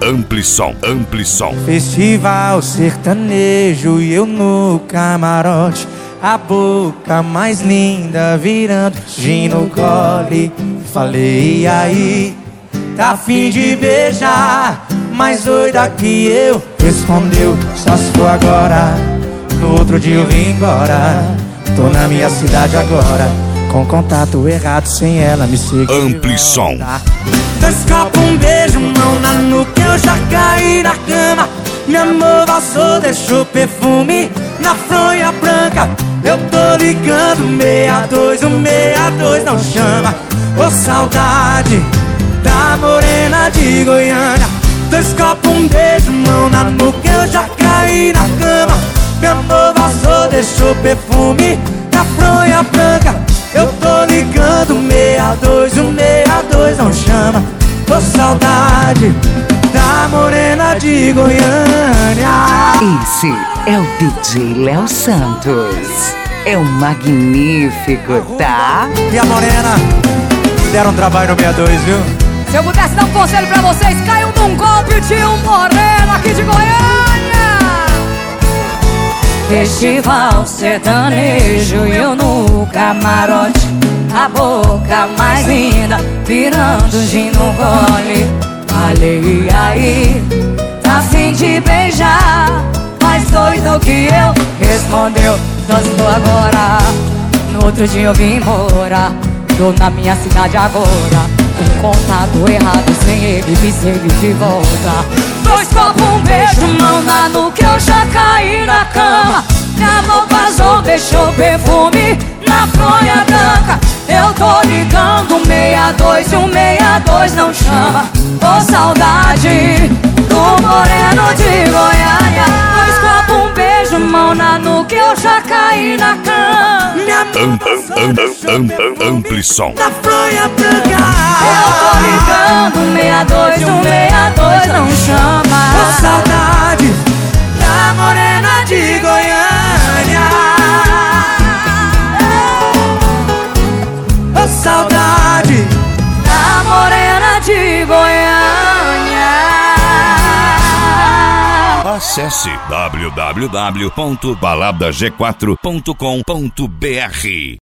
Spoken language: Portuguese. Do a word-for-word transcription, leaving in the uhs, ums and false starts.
Amplissom, Amplissom. Festival sertanejo e eu no camarote, a boca mais linda virando gin no gole. Falei, e aí, tá a fim de beijar? Mais doida que eu, respondeu, só se for agora. No outro dia eu vim embora, tô na minha cidade agora, com contato errado, sem ela me seguir. Amplissom. Dois copos, um beijo, mão na nuca, eu já caí na cama. Meu amor vazou, deixou perfume na fronha branca. Eu tô ligando, meia dois, o meia dois não chama. Ô saudade da morena de Goiânia. Dois copos, um beijo, mão na nuca, eu já caí na cama. Meu amor vazou, deixou perfume na fronha branca. Eu tô ligando, meia dois, o meia dois não chama. Ô saudade da morena de Goiânia. Esse é o D J Léo Santos. É um magnífico, tá? E a morena deram trabalho no meia dois, viu? Se eu pudesse dar um conselho pra vocês, caiam num golpe de um moreno aqui de Goiânia. Festival sertanejo e eu no camarote, a boca mais linda virando gin no gole. Falei, e aí, tá a fim de beijar? Mais doido que eu, respondeu, só se for agora. No outro dia eu vim embora, tô na minha cidade agora, com contato errado, sem ele me seguir de volta. Dois copos, um beijo, mão na nuca, eu já caí na cama. Minha mão vazou, deixou perfume na fronha branca. Eu tô ligando, meia dois, e um meia dois não chama. Ô saudade do moreno de Goiânia. Dois copos, um beijo, mão na nuca, eu já caí na cama. Minha mão vazou, Amplissom. na fronha branca. Eu tô ligando, meia dois, um meia dois não chama. Ô saudade da morena de Goiânia. Ô saudade da morena de Goiânia. Acesse w w w ponto balada g quatro ponto com ponto b r.